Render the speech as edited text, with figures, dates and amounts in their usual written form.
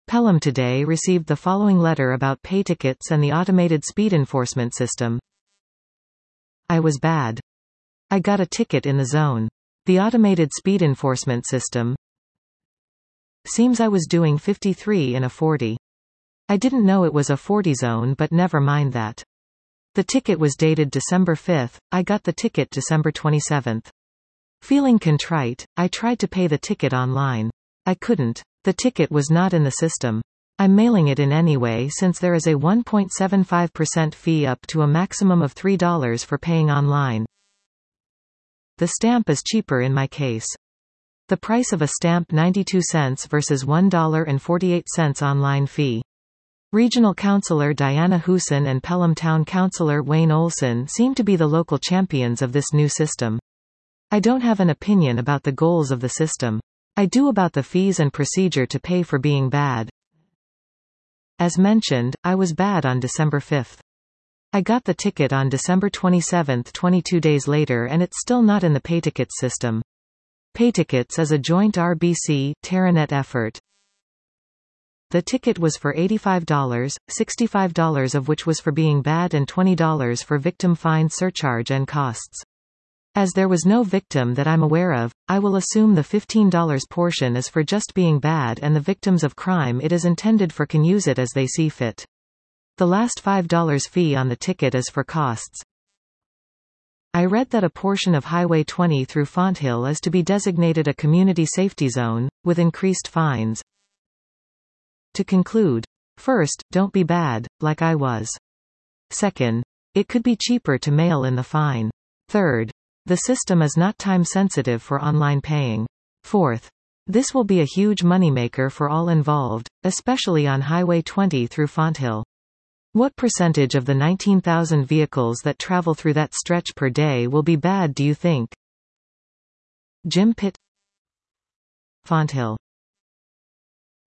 Pelham today received the following letter about pay tickets and the automated speed enforcement system. I was bad. I got a ticket in the zone. The automated speed enforcement system. Seems I was doing 53 in a 40. I didn't know it was a 40 zone, but never mind that. The ticket was dated December 5th, I got the ticket December 27th. Feeling contrite, I tried to pay the ticket online. I couldn't. The ticket was not in the system. I'm mailing it in anyway since there is a 1.75% fee up to a maximum of $3 for paying online. The stamp is cheaper in my case. The price of a stamp 92 cents versus $1.48 online fee. Regional Councillor Diana Hoosen and Pelham Town Councillor Wayne Olson seem to be the local champions of this new system. I don't have an opinion about the goals of the system. I do about the fees and procedure to pay for being bad. As mentioned, I was bad on December 5th. I got the ticket on December 27th, 22 days later, and it's still not in the PayTickets system. PayTickets is a joint RBC-Teranet effort. The ticket was for $85, $65 of which was for being bad and $20 for victim fine surcharge and costs. As there was no victim that I'm aware of, I will assume the $15 portion is for just being bad and the victims of crime it is intended for can use it as they see fit. The last $5 fee on the ticket is for costs. I read that a portion of Highway 20 through Fonthill is to be designated a community safety zone, with increased fines. To conclude, first, don't be bad, like I was. Second, it could be cheaper to mail in the fine. Third, the system is not time-sensitive for online paying. Fourth, this will be a huge moneymaker for all involved, especially on Highway 20 through Fonthill. What percentage of the 19,000 vehicles that travel through that stretch per day will be bad, do you think? Jim Pitt, Fonthill.